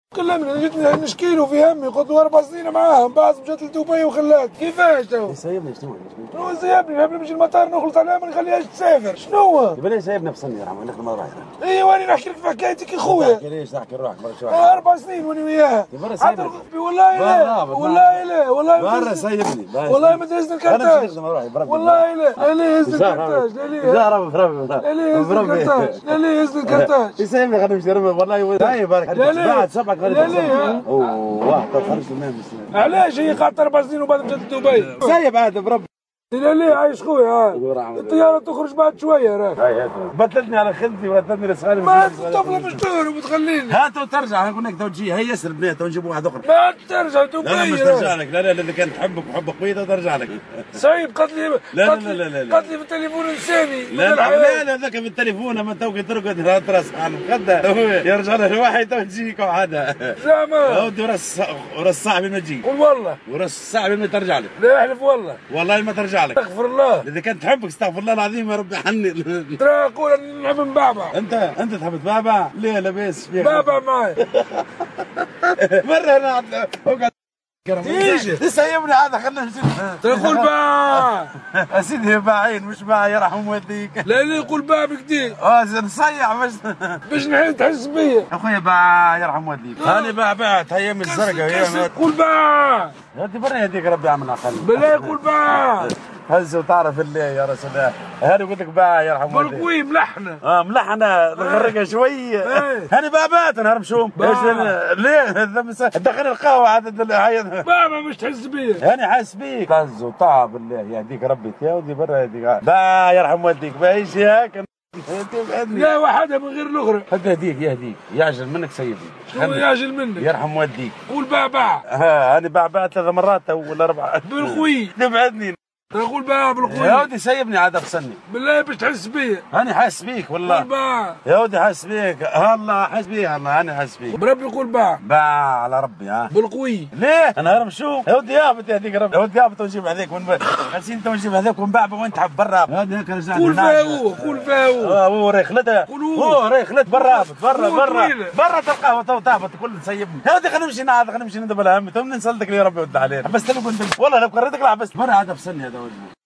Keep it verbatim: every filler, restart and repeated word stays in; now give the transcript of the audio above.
كلمني جيت نشكيله في همي، قلت له اربع سنين معاهم، بعد مشات لدبي وخلات. كيفاش تو؟ سايبني شنو؟ شنو سايبني؟ نحب نمشي المطار نخلص عليها ما نخليهاش تسافر، شنو؟ يبقى ليه سايبنا في سني يا رحمة نخدم رايحة. ايوا انا نحكي لك في حكايتك يا خويا. تحكي ليش تحكي لروحك برا شوية. اربع سنين وانا وياه. حتى رغبي والله لا والله لا والله برا سايبني والله ما تهزني الكرتاج. والله لا لا ليه يهز الكرتاج؟ لا ليه؟ لا ربي بربي لا ليه يهز الكرتاج؟ لا ليه يهز الكرتاج؟ يسيبني خلينا نمشي والله لا يبارك لا ليه؟ بعد سبعك لا ليه؟ اوه واحد خرجت منهم. علاش هي قعدت اربع سنين وبعد مشات لدبي؟ سايب هذا بربي. لا ليه عايش خويا؟ الطيارة تخرج بعد شوية راك. بتلتني على خدمتي وبتلتني لصغاري. ما الطفلة مش تهرب وتخليني. هاتوا ترجع نقول لك تو تجي هي يسر بنات ونجيب واحد اخر. ما ترجع دبي. لا لا مش ترجع لك، لا لا اذا كانت تحبك وحب خويتها ترجع لك. صعيب قالت لي لا لا لا لا لا قالت لي في التليفون انساني. لا لا لا ذاك في التليفون لما توك ترقد ترس على المخدة يرجع له الواحد تو تجيك وحدها. زعما. ودي ورس ورس صاحبي ما تجي. قول والله. ورس صاحبي ما ترجع لك. لا احلف والله. والله ما ترجع لك. استغفر الله. اذا كانت تحبك استغفر الله العظيم يا ربي حني. ترى اقول اني نحب نبعبع. انت انت تحب تبعبع؟ ليه لاباس فيك؟ بعبع معي. مرة انا اقعد تيجي تسيبني هذا خلينا نمشي. تقول باع. اسيدي باعين مش باع يرحم والديك. لا لا يقول باع بكدي. اه نصيع باش باش نحس تحس بيا. اخويا باع يرحم والديك. هاني باع بعت هي من الزرقاء. قول باع. انت برا يديك ربي عملنا خلي. بالله يقول باع. هز وتعرف اللي يا رسول الله هاني قلت لك باع يرحم والديك. بالقوي ملحنه. اه ملحنه نغرقها شويه. هاني باعات نهار مشوم. ليه دخل القهوه عاد بابا مش تحس بيا. هاني حاس بيك. طز وطاب بالله يهديك ربي يا ودي برا يهديك. باع يرحم والديك بايش هيك. لا وحدها من غير الاخرى. حتى يهديك يهديك يعجل منك سيدي. شنو يعجل منك؟ يرحم والديك. قول باع باع. ها انا باع باع ثلاث مرات ولا اربعه. بالخوي. تبعدني. نقول باع بالخوي. يا ودي سيبني عاد افصلني. بالله باش تحس بيا. انا حاس بيك والله. قول باع. يا ودي حاس بيك الله حاس بيك الله انا حاس بيك. بربي قول باع. باع على ربي ها. بالقوي. ليه؟ انا هرب شو؟ يا ودي يابط يهديك ربي. يا ودي يابط ونجيب هذيك ون خمسين ونجيب هذيك ونبعبع وانت تحب برا. يا ودي هيك رجعنا. قول فيها هو قول فيها هو. اه هو ريخلتها. هو ريخلت برا برا برا برا تلقاه تو تهبط كل تسيبني. يا ودي خلينا نمشي نعاد خلينا نمشي ندبر الهم تو نسلتك لي ربي ود علينا. بس تلقى والله لو قريتك لا بس برا عاد افصلني هذا وجهي.